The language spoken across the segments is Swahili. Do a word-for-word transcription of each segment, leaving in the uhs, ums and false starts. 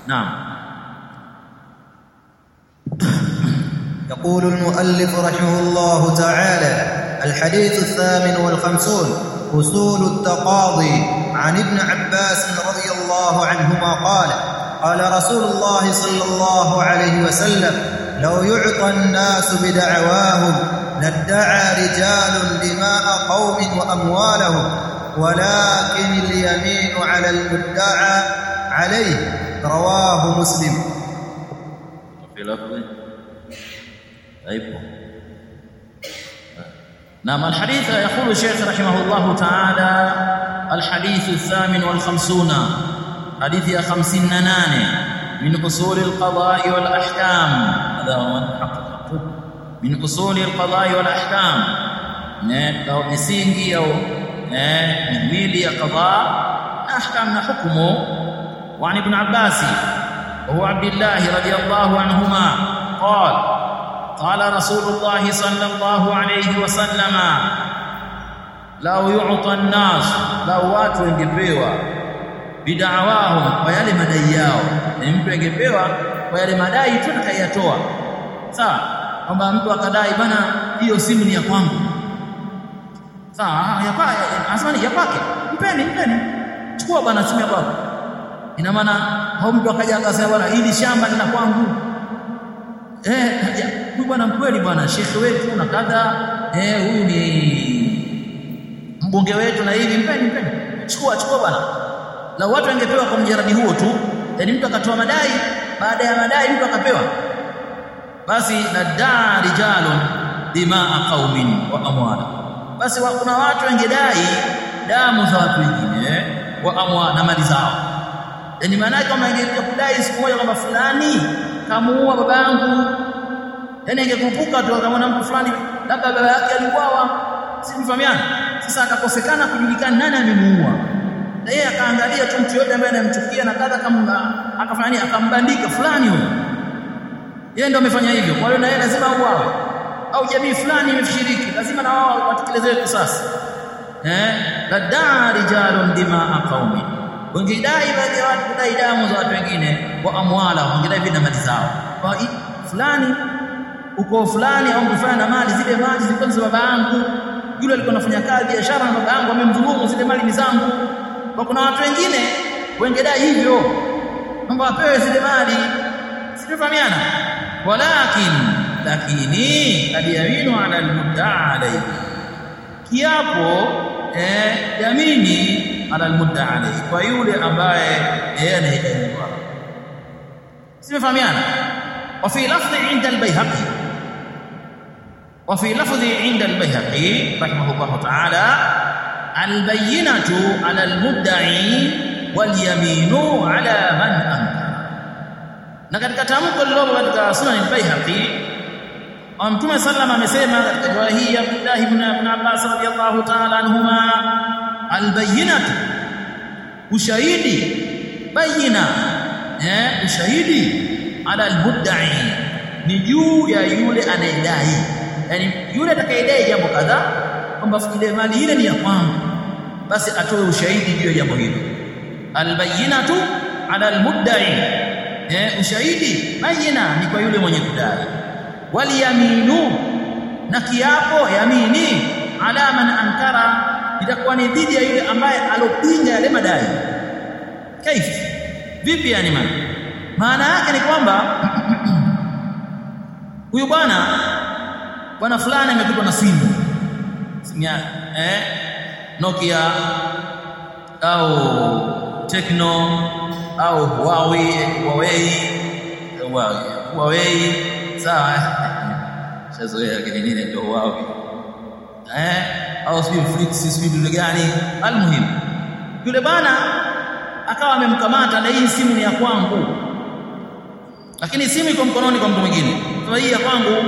نعم. يقول المؤلف رحمه الله تعالى: الحديث الثامن والخمسون: أصول التقاضي. عن ابن عباس رضي الله عنهما قال: قال رسول الله صلى الله عليه وسلم: لو يعطى الناس بدعواهم لادعى رجال دماء قوم وأموالهم، ولكن اليمين على المدعى عليه. رواه مسلم. في لفظ طيب. نعم. الحديث يقول الشيخ رحمه الله تعالى: الحديث الثامن والخمسون، حديث يا خمسين ناني، من أصول القضاء والأحكام. هذا هو الحق من أصول القضاء والأحكام، أو misingi au miwili ya qada na ahkam na hukumu. وعن ابن عباس وهو عبد الله رضي الله عنهما قال: قال رسول الله صلى الله عليه وسلم: لو يعطى الناس، لو watu wangepewa bid'awahum, kwa yale madai yao, ni mtu angepewa kwa yale madai tu atakayatoa. Sawa, kwamba mtu akadai bana, hiyo simu ni ya kwangu. Sawa, ya kwake, anasema ni ya kwake, mpeni mpeni, chukua bana simu ya kwako. Ina maana hao mtu akaja akasema bwana, hili shamba ni la kwangu. Eh, huyu bwana mkweli bwana, shekhi wetu na kadha, eh, huyu ni mbunge wetu na hivi, mpeni mpeni, chukua chukua bwana. La watu wangepewa kwa mjaradi huo tu, yani mtu akatoa madai, baada ya madai mtu akapewa, basi ladaa rijalun dimaa qaumin wa amwala, basi kuna watu wangedai damu za watu wengine wa amwala, na mali zao. Yani maana kama ingekuwa kudai siku moja kwamba fulani kamuua baba yangu, yani ingekupuka tu kama mtu fulani labda baba yake aliuawa, si mfahamiana. Sasa akakosekana kujulikana nani amemuua, na yeye akaangalia tu mtu yote ambaye anamchukia na kadha, kama akafanya nini, akambandika fulani huyo, yeye ndio amefanya hivyo, kwa hiyo na yeye lazima auawe, au jamii fulani imeshiriki, lazima na wao watekelezwe kisasi. Eh, ladaa rijalun dimaa qaumi, wangedai baadhi ya watu kudai damu za watu wengine, wa amwala, wangedai vina mali zao. Kwa hiyo fulani uko fulani au kufanya na mali, zile mali zilikuwa za baba yangu, yule alikuwa anafanya kazi biashara na baba yangu amemdhulumu, zile mali ni zangu. Kwa kuna watu wengine wangedai hivyo, kwamba wapewe zile mali, sifahamiana. Walakin, lakini aliyaminu ala almudda'a alayhi, kiapo eh yamini ala almudda'a alayhi, kwa yule ambaye yeye anayedaiwa, sifahamiana. وفي لفظ عند البيهقي وفي لفظ عند البيهقي رحمه الله تعالى: البينة على المدعي واليمين على من أنكر. na katika tamko lilopo katika Sunan al-Baihaqi, Mtume sallallahu amesema katika riwaya hii ya Abdullah ibn Abbas radhiyallahu ta'ala anhuma: albayinatu, ushahidi, bayina, eh ushahidi, ala almudda'i, ni juu ya yule anayedai, yani yule atakayedai jambo kadhaa kwamba ile mali ile ni ya kwangu, basi atoe ushahidi juu ya jambo hilo. Albayinatu ala almudda'i, eh ushahidi bayina ni kwa yule mwenye kudai. Waliyaminu, na kiapo yamini, ala man ankara, itakuwa ni dhidi ya yule ambaye alopinga yale madai. Kaifi, vipi yani? maana maana yake ni kwamba huyu bwana bwana fulani amepigwa na simu simu ya eh Nokia au Tecno au Huawei Huawei Huawei Huawei sawa, sasa yake nini ndio Huawei eh au sio Flix sio ndio gani. Almuhimu yule bwana akawa amemkamata, na hii simu ni ya kwangu, lakini simu iko mkononi kwa mtu mwingine, kwa hii ya kwangu.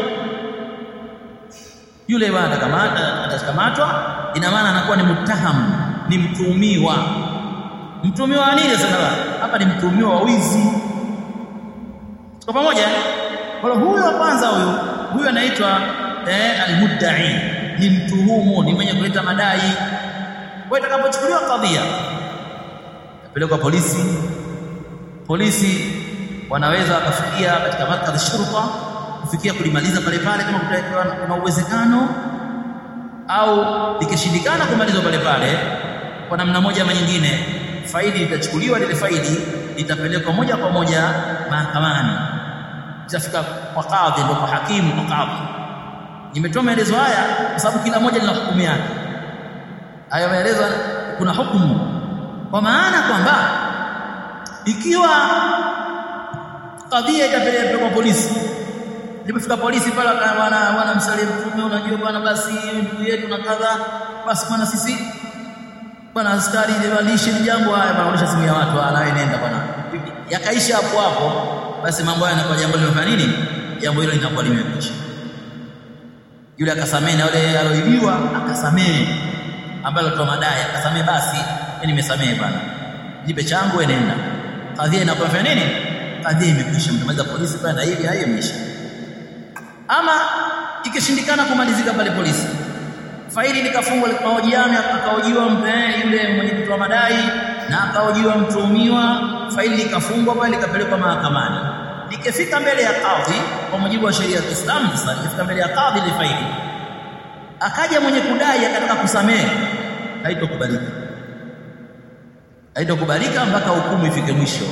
Yule bwana kamata, atakamatwa, ina maana anakuwa ni mutahamu, ni mtuhumiwa. Mtuhumiwa nini sasa hapa? Ni mtuhumiwa wa wizi. Tuko pamoja? Kwa huyo wa kwanza, huyo huyo anaitwa eh almudda'i, ni mtuhumu, ni mwenye kuleta madai. Kwa itakapochukuliwa kadhia, pelekwa polisi, polisi wanaweza wakafikia katika markaz shurta kufikia kulimaliza pale pale kama kuna uwezekano, au ikishindikana kumalizwa pale pale kwa namna moja ama nyingine, faili itachukuliwa, lile faili litapelekwa moja kwa moja mahakamani, itafika kwa kadhi, ndio kwa hakimu, kwa kadhi. Nimetoa maelezo haya kwa sababu kila moja lina hukumu yake. Haya maelezo kuna hukumu, kwa maana kwamba ikiwa kadhia itapelekwa kwa polisi, ilipofika polisi pale wana wanamsalia mtume, unajua bwana, basi ndugu yetu na kadha, basi bwana sisi bwana askari walishe jambo haya, wanaonyesha simu ya watu, anaye nenda bwana, yakaisha hapo hapo, basi mambo haya yanakuwa jambo limefanya nini, jambo hilo linakuwa limekwisha. Yule akasamehe, na yule aloibiwa akasamehe, ambaye alitoa madai akasamehe, basi mimi nimesamehe bwana, nipe changu enenda. Kadhia inakuwa fanya nini, kadhia imekwisha, mtamaliza polisi pale na hivi hayo imeisha. Ama ikishindikana kumalizika pale polisi, faili likafungwa, likahojiana, akahojiwa yule mwenye kutoa madai na akahojiwa mtuhumiwa, faili likafungwa pale, likapelekwa mahakamani. Likifika mbele ya kadhi kwa mujibu wa sheria ya Kiislamu, sasa ikifika mbele ya kadhi ile faili, akaja mwenye kudai akataka kusamehe, haitokubalika. Haitokubalika mpaka hukumu ifike mwisho.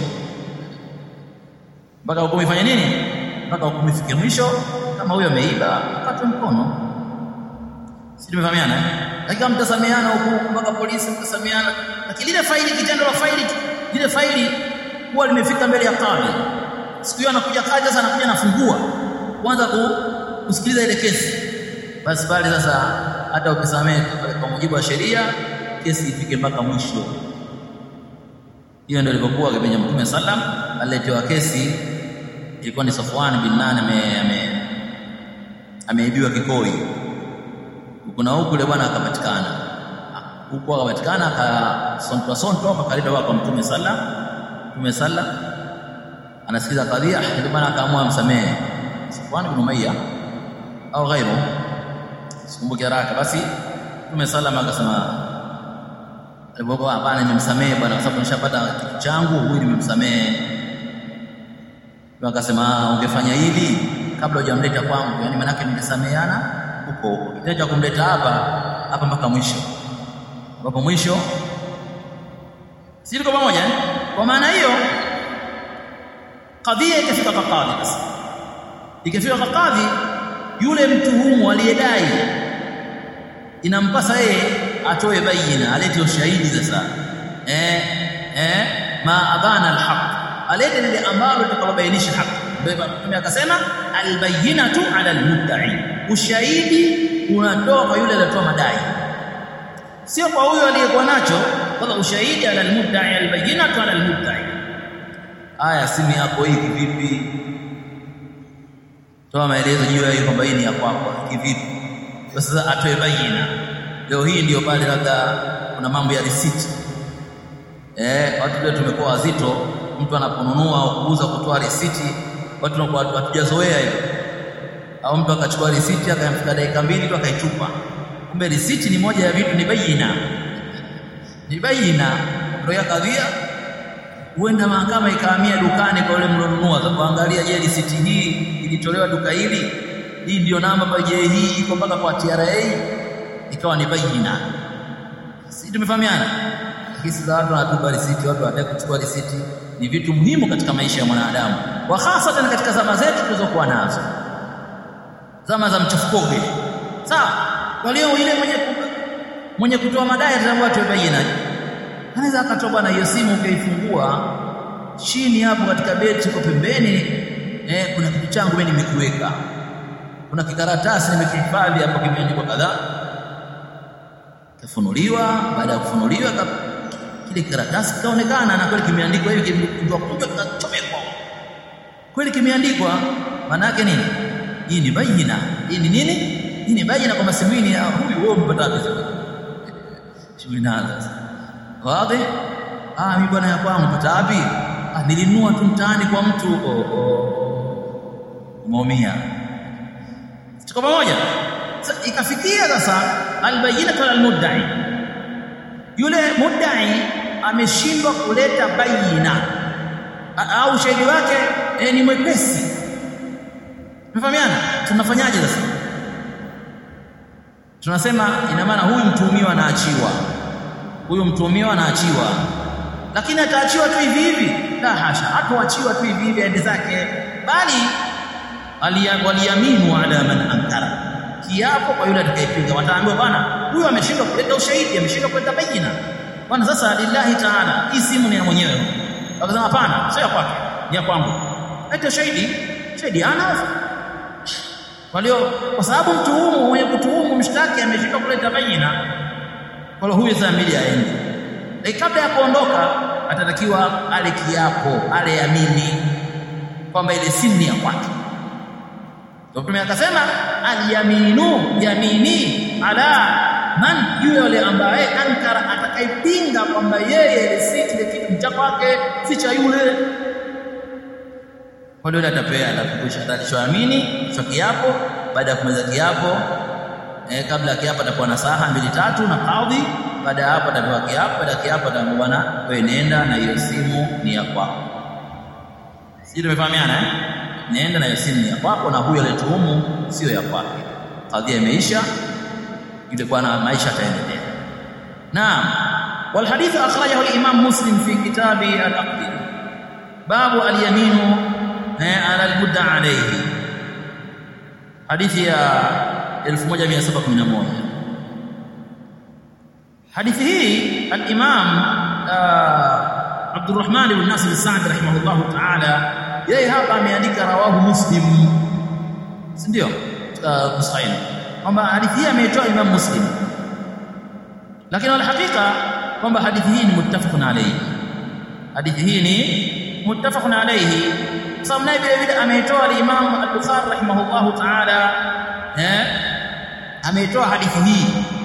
Mpaka hukumu ifanye nini? Mpaka hukumu ifike mwisho. Kama huyo ameiba, akatwe mkono. Si tumefahamiana? Lakini mtasameheana huko mpaka polisi mtasameheana. Lakini lile faili, kitendo la faili, lile faili huwa limefika mbele ya kadhi. Siku hiyo anakuja kadhi, sasa anakuja anafungua kwanza kusikiliza ile kesi. Basi pale sasa hata ukisamehe kwa mujibu wa sheria, kesi ifike mpaka mwisho. Hiyo ndio ilivyokuwa kipindi cha Mtume sallam. Aliletewa kesi, ilikuwa ni Safwan bin Nane ame ameibiwa kikoi. Kuna huko yule bwana akapatikana. Huko akapatikana, akasontwa sontwa akaleta kwa Mtume sallam. Mtume sallam anasikiza kadhia, yule bwana akaamua msamehe Safwan bin Umayya au ghairu, sikumbuki haraka. Basi Mtume sallam akasema, alipokuwa hapana, nimemsamehe bwana kwa sababu nishapata kitu changu, huyu nimemsamehe. Akasema ungefanya hivi kabla hujamleta kwangu, yani maana yake ningesameheana huko huko, kitendo cha kumleta hapa hapa mpaka mwisho. Hapo mwisho sisi tuko pamoja. Kwa maana hiyo kadhia ikafika kwa kadhi. Basi ikifika kwa kadhi, yule mtuhumu aliyedai inampasa yeye atoe bayina, alete ushahidi sasa, eh eh ma abana alhaq, alete lile ambalo litakalobainisha haki. Mtume akasema albayinatu ala almudda'i, ushahidi unatoa kwa yule aliyetoa madai, sio kwa huyo aliyekuwa nacho. Kwa ushahidi ala almudda'i, albayinatu ala almudda'i. Aya, simu yako hii kivipi? Toa maelezo juu ya hiyo kwamba hii ni ya kwako kivipi. Sasa atoe bayina. Leo hii ndio pale labda kuna mambo ya receipt. Eh, watu leo tumekuwa wazito, mtu anaponunua au kuuza kutoa receipt, watu tunakuwa hatujazoea hiyo. Au mtu akachukua receipt akamfika dakika mbili tu akaitupa. Kumbe receipt ni moja ya vitu, ni bayina. Ni bayina ndio ya kadhia. Huenda mahakama ikahamia dukani kwa yule mlionunua, za kuangalia, je, receipt hii ilitolewa duka hili, hii ndio namba kwa je hii iko mpaka kwa T R A, ikawa ni bayina. Sisi tumefahamiana. Kesi za watu wanatupa receipt, watu wanataka kuchukua receipt, ni vitu muhimu katika maisha ya mwanadamu, wa hasa katika zama zetu tulizokuwa nazo, zama za mchafukoge. Sawa, kwa leo ile mwenye mwenye kutoa madai ataambiwa atoe bayina. Anaweza akatoa bwana, hiyo simu ukaifungua chini hapo katika beti kwa pembeni, eh kuna kitu changu mimi nimekiweka, kuna kikaratasi nimekihifadhi hapo kimeandikwa kadhaa. Kafunuliwa, baada ya kufunuliwa kile karatasi kaonekana na kweli kimeandikwa hivi, ndio kuja kachomekwa kweli kimeandikwa. Maana yake nini? Hii ni bayina. Hii ni nini? Hii ni bayina kwamba simu hii ya huyu wewe mpata pesa. Shughuli nazo wazi. Ah, mimi bwana yako mpata wapi? Ah, nilinunua tu mtaani kwa mtu. Oh, oh. Umeumia. Tuko pamoja? Sasa ikafikia sasa albayinatu almudda'i, yule mudda'i ameshindwa kuleta bayina, au ushahidi wake eh, ni mwepesi. Tunafahamiana? Tunafanyaje sasa? Tunasema ina maana huyu mtuhumiwa anaachiwa. Huyu mtuhumiwa anaachiwa. Lakini ataachiwa tu hivi hivi? La hasha, hatoachiwa tu hivi hivi aende zake, bali waliyaminu ala man ankara. Kiapo kwa yule atakayepinga. Wataambiwa bwana, huyu ameshindwa kuleta ushahidi, ameshindwa kuleta bayina. Bwana sasa lillahi ta'ala, hii simu ni ya mwenyewe. Wakasema hapana, sio ya kwake, ni ya kwangu. Leta ushahidi, shahidi ana. Kwa hiyo kwa sababu mtuhumu mwenye kutuhumu mshtaki ameshindwa kuleta bayina, kwa hiyo huyu zamili aende. Na kabla ya kuondoka atatakiwa ale kiapo, ale yamini kwamba ile simu ni ya kwake. Mtume akasema al-yaminu yamini ala man, yule ambaye ankara, atakayepinga kwamba yeye si kile kitu cha kwake, si cha yule. Kwa hiyo atapea atakushia atachoamini kwa kiapo. Baada ya kumaliza kiapo eh, kabla ya kiapo atakuwa na saha mbili tatu na kadhi. Baada ya hapo atapewa kiapo. Baada ya kiapo ataambiwa bwana, wewe nenda na hiyo simu ni ya kwako. Sisi tumefahamiana eh? Nenda na hiyo simu ni ya kwako, na huyo aliyetuhumu sio ya kwake. Kadhia imeisha, yule bwana maisha ataendelea. Naam. Wal hadith akhrajahu al-Imam Muslim fi kitabi al-Aqd. Babu al-yaminu ala al-mudda alayhi. Hadithi ya elfu moja mia saba kumi na moja. Hadithi hii al-Imam Abdurrahman ibn Nasir al-Sa'di rahimahullahu ta'ala, yeye hapa ameandika rawahu Muslim, si ndio? Sahih kwamba hadithi hii ameitoa Imam Muslim, lakini wala hakika kwamba hadithi hii ni muttafaqun alayhi. Hadithi hii ni muttafaqun alayhi, sababu naye vile vile ameitoa al-Imam al-Bukhari rahimahullahu ta'ala, eh ameitoa hadithi hii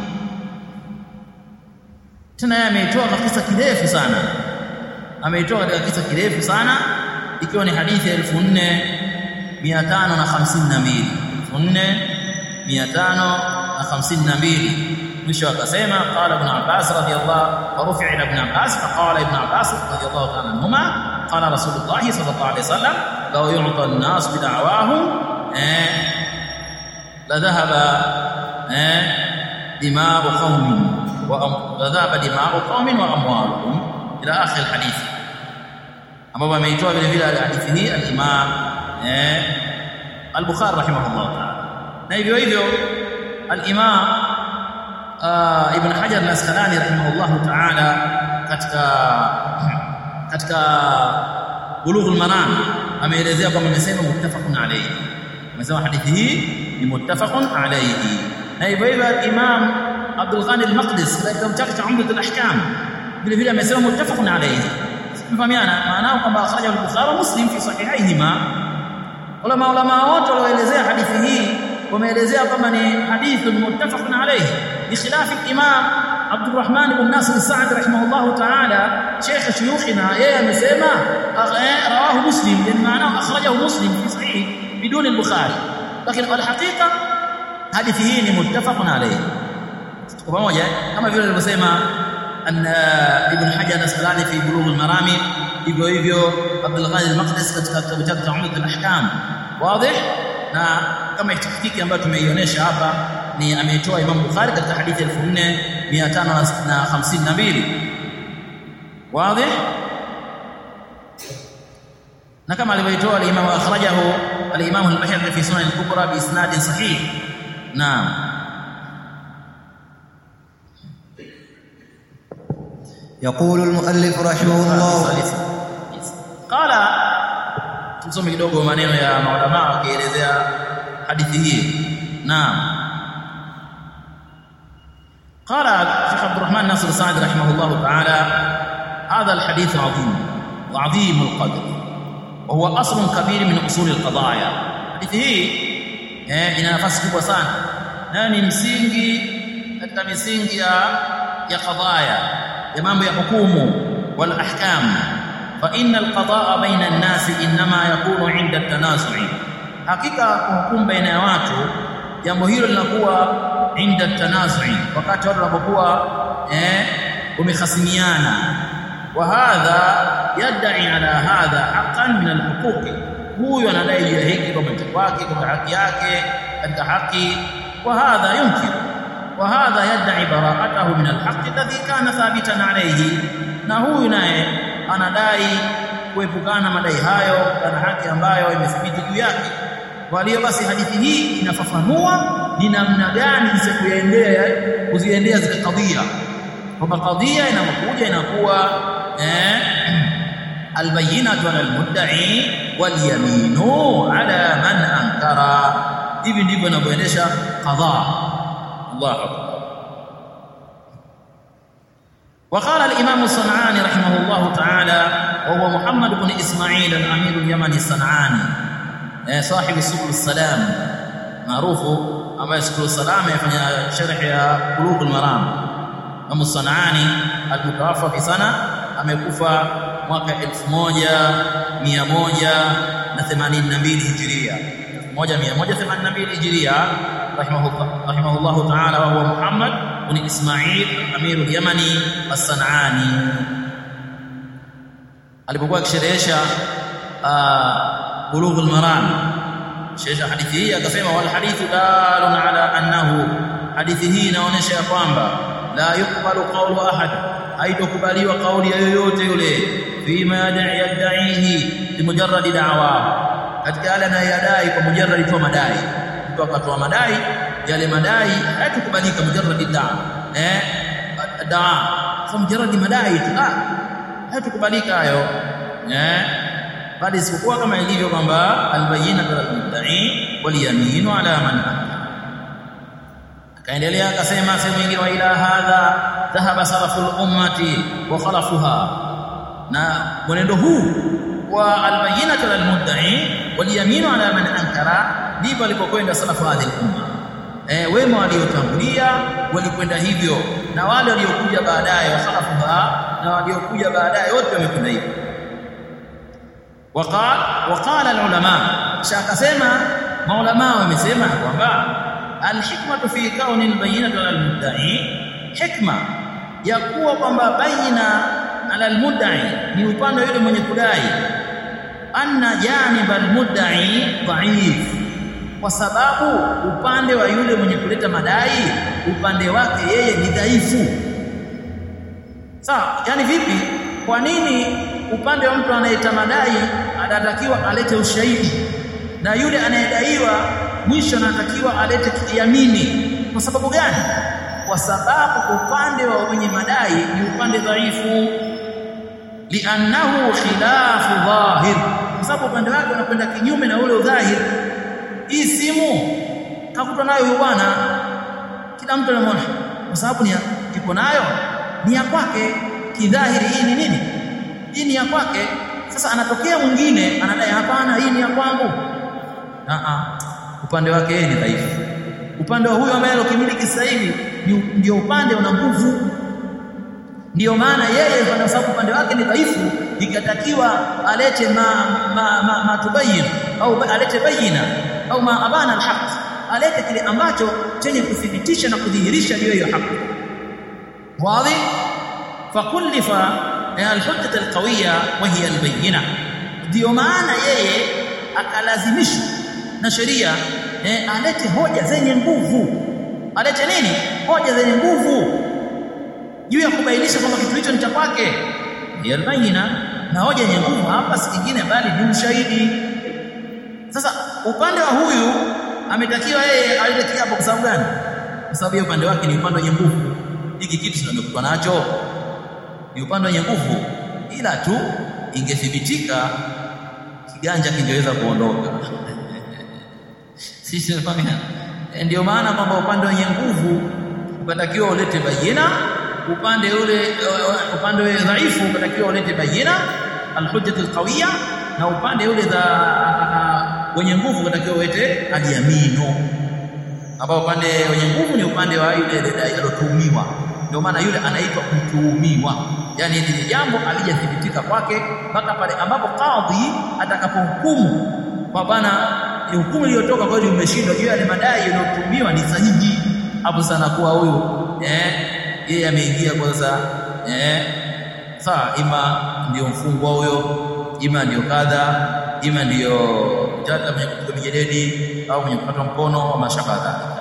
tena, yeye ameitoa kwa kisa kirefu sana, ameitoa katika kisa kirefu sana, ikiwa ni hadithi ya elfu nne mia tano hamsini na mbili elfu nne mia tano hamsini na mbili. Mwisho akasema qala ibn Abbas radiyallahu wa rufi'a ila ibn Abbas faqala ibn Abbas radiyallahu ta'ala anhuma qala Rasulullah sallallahu alayhi wasallam law yu'ta an-nas bi da'wahum eh la dhahaba eh dima'u qaumin wa la dhahaba dima'u qaumin wa amwaluhum ila akhir al-hadith, ambapo ameitoa vile vile hadithi hii al-Imam eh al-Bukhari rahimahullah ta'ala. Na hivyo hivyo al-Imam Ibn Hajar al-Asqalani rahimahullah ta'ala katika katika Bulughul Maram ameelezea kwamba amesema muttafaqun alayhi, amesema hadithi hii ni muttafaqun alayhi. Na hivyo hivyo al-Imam Abdul Ghani al-Maqdisi katika kitabu cha Umdatul Ahkam vile vile amesema muttafaqun alayhi. Mfahamiana maana kwamba akhraja al-Bukhari wa Muslim fi sahihayhima. Ulama ulama wote walioelezea hadithi hii wameelezea kama ni hadithun muttafaqun alayhi, bi khilaf al-Imam Abdurrahman ibn Nasir al-Sa'di rahimahullah ta'ala, sheikh shuyukhina, yeye amesema rawahu Muslim, yani maana akhrajahu Muslim fi sahih bidun al-Bukhari, lakini kwa hakika hadithi hii ni muttafaqun alayhi. Kwa pamoja kama vile alivyosema an Ibn Hajar al-Asqalani fi Bulughul Maram, hivyo hivyo Abdul Ghani al-Maqdisi katika kitabu chake cha Umdatul Ahkam. Wazi? Na kama itikiki ambayo tumeionyesha hapa ni ameitoa Imam Bukhari katika hadithi elfu nne mia tano hamsini na mbili. Wazi? Na kama alivyoitoa al-Imam akhrajahu al-Imam al-Bayhaqi fi Sunan al-Kubra bi isnadin sahih. Naam. يقول المؤلف رحمه الله قال tusome kidogo maneno ya maulama wakielezea hadithi hii. Naam. قال الشيخ عبد الرحمن ناصر السعدي رحمه الله تعالى هذا الحديث عظيم وعظيم القدر وهو اصل كبير من اصول القضايا. hadithi hii eh ina nafasi kubwa sana na ni msingi katika misingi ya ya qadaya, ya mambo ya hukumu wal ahkam. fa inna al-qadaa baina an-nas inma yakunu 'inda at-tanasu'i, hakika hukumu baina ya watu jambo hilo linakuwa inda at-tanasu'i, wakati watu wanapokuwa eh wamehasimiana. wa hadha yad'i ala hadha haqqan min al-huquq, huyo anadai juu ya hiki kwa mtu wake, kwa haki yake katika haki. Wa hadha yumkin wa hadha yad'i bara'atahu min al-haqq alladhi kana thabitan alayhi, na huyu naye anadai kuepukana madai hayo kana haki ambayo imethibiti juu yake. Kwa hiyo basi hadithi hii inafafanua ni namna gani zikuendea kuziendea zile kadhia, kwamba kadhia inapokuja inakuwa eh albayinatu ala almudda'i wal yaminu ala man ankara. Hivi ndivyo inavyoendesha qadha. Allahu akbar. وقال الإمام الصنعاني رحمه الله تعالى وهو محمد بن إسماعيل الأمير اليمني الصنعاني صاحب سبل السلام معروف أما سبل السلام يفني شرح قلوب المرام. أم الصنعاني المتوفى في سنة amekufa mwaka elfu moja mia moja themanini na mbili hijiria, elfu moja mia moja themanini na mbili hijiria, rahimahullah rahimahullah ta'ala. wa huwa Muhammad ibn Ismail al-Amir al-Yamani as-San'ani. Alipokuwa akisherehesha Bulugh al-Maram, sherehesha hadithi hii akasema, wal hadithu dalun ala annahu, hadithi hii inaonyesha kwamba la yuqbalu qawlu ahad, haitokubaliwa kauli ya yoyote yule fima yad'i yad'ihi limujarrad da'wa, katika yale anayodai kwa mujarrad tu madai. Mtu akatoa madai, yale madai hayatokubalika mujarrad da'wa eh da'wa, kwa mujarrad madai tu ah hayatokubalika hayo eh, bali isipokuwa kama ilivyo kwamba albayinatu al-mudda'i wal yaminu ala man ankara. Akaendelea akasema sehemu nyingine, wa ila hadha dhahaba salaful ummati wa khalafuha, na mwenendo huu wa albayinatu lilmudda'i wal yaminu ala man ankara ndivyo alipokwenda salafu hadhihi umma. Eh, wema waliotangulia walikwenda hivyo, na wale waliokuja baadaye wa khalafuha, na waliokuja baadaye wote wamekwenda hivyo. Waqala waqala alulama, shakasema maulama wamesema kwamba alhikmatu fi kauni albayinatu lilmudda'i, hikma ya kuwa kwamba baina ala almudda'i ni upande yule mwenye kudai, anna janib almudda'i dha'if, kwa sababu upande wa yule mwenye kuleta madai upande wake yeye ni dhaifu. Sawa, yani vipi? Kwa nini upande wa mtu anayeta madai anatakiwa alete ushahidi, na yule anayedaiwa mwisho anatakiwa alete kiamini? Kwa sababu gani? Kwa sababu upande wa mwenye madai ni upande dhaifu, li'annahu khilafu dhahir, kwa sababu upande wake unakwenda kinyume na ule udhahir. Hii simu kakuta nayo huyo bwana, kila mtu anamwona kwa sababu ni iko nayo, ni ya kwake kidhahiri. Hii ni nini? Hii ni ya kwake. Sasa anatokea mwingine anadai hapana, hii ni ya kwangu. Ah ah, upande wake yeye ni dhaifu. Upande wa huyo ambaye ukimiliki sasa hivi ndio upande una nguvu. Ndio maana yeye kwa sababu upande wake ni dhaifu, ikatakiwa alete ma ma, ma, ma tubayin au alete bayina au ma abana alhaq, alete kile ambacho chenye kuthibitisha na kudhihirisha ndio hiyo haki. Wazi? Fakullifa alhujjat alqawiyya wa hiya albayina, ndio maana yeye akalazimishwa na sheria eh, alete hoja zenye nguvu. Alete nini? Hoja zenye nguvu juu ya kubainisha kwamba kitu hicho ni cha kwake, hiya albayina. Na hoja yenye nguvu hapa si kingine bali ni ushahidi. Sasa upande wa huyu ametakiwa yeye alete kiapo. Kwa sababu gani? Kwa sababu upande wake ni upande wenye nguvu. Hiki kitu tunamekuwa nacho ni upande wenye nguvu, ila tu ingethibitika kiganja kingeweza kuondoka. Sisi tunafanya ndio maana kwamba upande wenye nguvu ukatakiwa ulete bayina, upande ule upande ule dhaifu ukatakiwa ulete bayina alhujjat alqawiyya, na upande ule dha wenye nguvu ukatakiwa ulete alyamino, ambao upande wenye nguvu ni upande wa yule dai alotuhumiwa. Ndio maana yule anaitwa mtuhumiwa, yani ile jambo alijathibitika kwake mpaka pale ambapo kadhi atakapohukumu kwa bana ni hukumu iliyotoka kweli umeshindwa juu ya madai yanayotuhumiwa ni sahihi, hapo sana kuwa huyu eh yeye ameingia kwanza eh sawa, ima ndio mfungwa huyo, ima ndio kadha, ima ndio mtata mwenye kupiga mijeledi au mwenye kukatwa mkono au mashabadha.